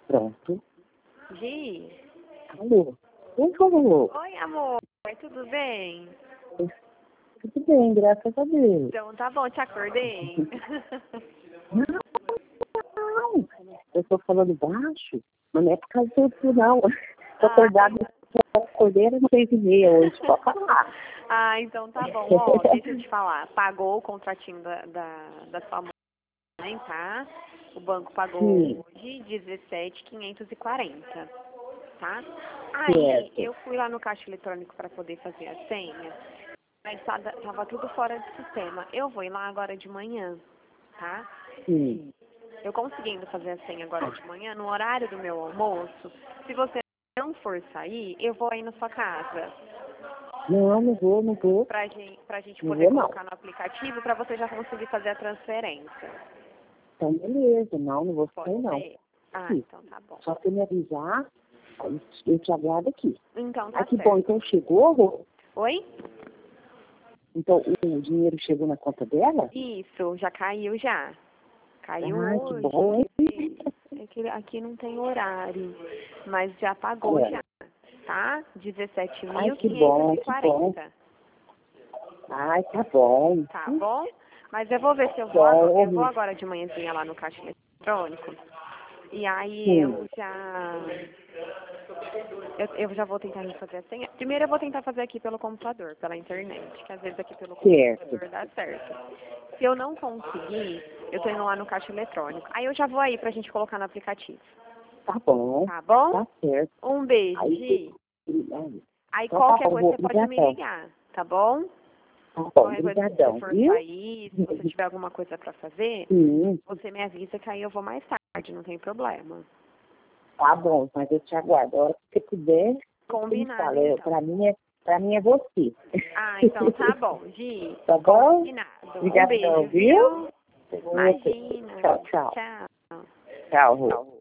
Pronto. Gi? Alô? Quem falou? Oi, amor. Tudo bem? Tudo bem, graças a Deus. Então tá bom, te acordei? Não, eu tô falando baixo, mas não é por causa do tempo, não. Tô acordada, acordei às 6h30 hoje, pode falar. Então tá bom. Ó, deixa eu te falar. Pagou o contratinho da sua mãe, tá? O banco pagou hoje 17.540, tá? Aí Certo. eu fui lá no caixa eletrônico para poder fazer a senha, mas tava tudo fora do sistema. Eu vou ir lá agora de manhã, tá? Sim. Eu conseguindo fazer a senha agora de manhã, no horário do meu almoço, se você não for sair, eu vou aí na sua casa. Não vou. Pra gente Não poder vou, não. colocar no aplicativo pra você já conseguir fazer a transferência. Então, beleza. Não vou Pode sair, não. ser? Sim. Então tá bom. Só você me avisar, aí eu te aguardo aqui. Então tá Ah, que certo. bom. Então, chegou, Rô? Oi? Então, o dinheiro chegou na conta dela? Isso, já caiu já. Caiu Ah, que hoje. bom, hein? É que aqui não tem horário, mas já pagou já, tá? Ai, que bom, que bom. 17.540. Ai, tá bom. Tá bom? Mas eu vou ver se eu vou Bom, agora. Eu vou agora de manhãzinha lá no caixa eletrônico. E aí eu já. Eu já vou tentar refazer a senha. Primeiro eu vou tentar fazer aqui pelo computador, pela internet, que às vezes aqui pelo computador dá certo. Se eu não conseguir, eu tô indo lá no caixa eletrônico. Aí eu já vou aí pra gente colocar no aplicativo. Tá bom. Tá bom? Tá certo. Um beijo, Aí, Gi. Aí então, tá qualquer bom, coisa você pode me obrigadão. ligar, tá bom? Tá bom, Qualquer coisa se obrigadão, você for viu? sair, se você tiver alguma coisa pra fazer, Sim, você me avisa que aí eu vou mais tarde, não tem problema. tá bom, mas eu te aguardo. A hora que você puder, você me Combinado, fala. então. Pra mim é você. Então tá bom, Gi. Tá bom? Combinado. Um Obrigadão, beijo, viu? viu? Imagina. Tchau, tchau. Tchau. Tchau, Rô.